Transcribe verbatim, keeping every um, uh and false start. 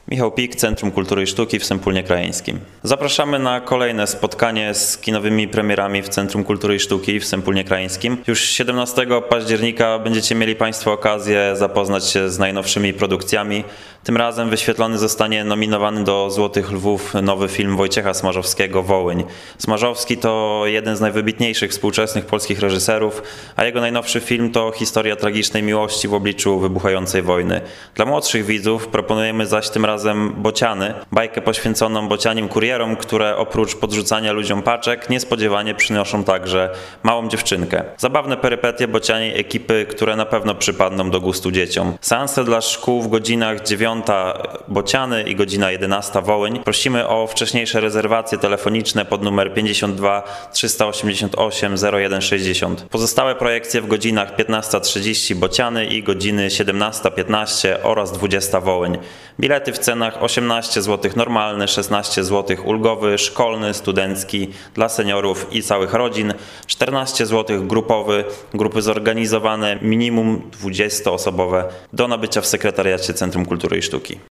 Michał Pik, Centrum Kultury i Sztuki w Sępólnie Krajeńskim. Zapraszamy na kolejne spotkanie z kinowymi premierami w Centrum Kultury i Sztuki w Sępólnie Krajeńskim. Już siedemnastego października będziecie mieli Państwo okazję zapoznać się z najnowszymi produkcjami. Tym razem wyświetlony zostanie nominowany do Złotych Lwów nowy film Wojciecha Smarzowskiego „Wołyń”. Smarzowski to jeden z najwybitniejszych współczesnych polskich reżyserów, a jego najnowszy film to historia tragicznej miłości w obliczu wybuchającej wojny. Dla młodszych widzów proponujemy zaś tym razem Bociany, bajkę poświęconą bocianim kurierom, które oprócz podrzucania ludziom paczek niespodziewanie przynoszą także małą dziewczynkę. Zabawne perypetie bocianiej ekipy, które na pewno przypadną do gustu dzieciom. Seanse dla szkół w godzinach dziewiąta Bociany i godzina jedenasta Wołyń. Prosimy o wcześniejsze rezerwacje telefoniczne pod numer pięćdziesiąt dwa trzysta osiemdziesiąt osiem zero jeden sześćdziesiąt. Pozostałe projekcje w godzinach piętnasta trzydzieści Bociany i godziny siedemnasta piętnaście oraz dwudziesta Wołyń. Bilety w cenach osiemnaście złotych normalny, szesnaście złotych ulgowy, szkolny, studencki dla seniorów i całych rodzin, czternaście złotych grupowy, grupy zorganizowane, minimum dwudziestoosobowe do nabycia w sekretariacie Centrum Kultury i Sztuki.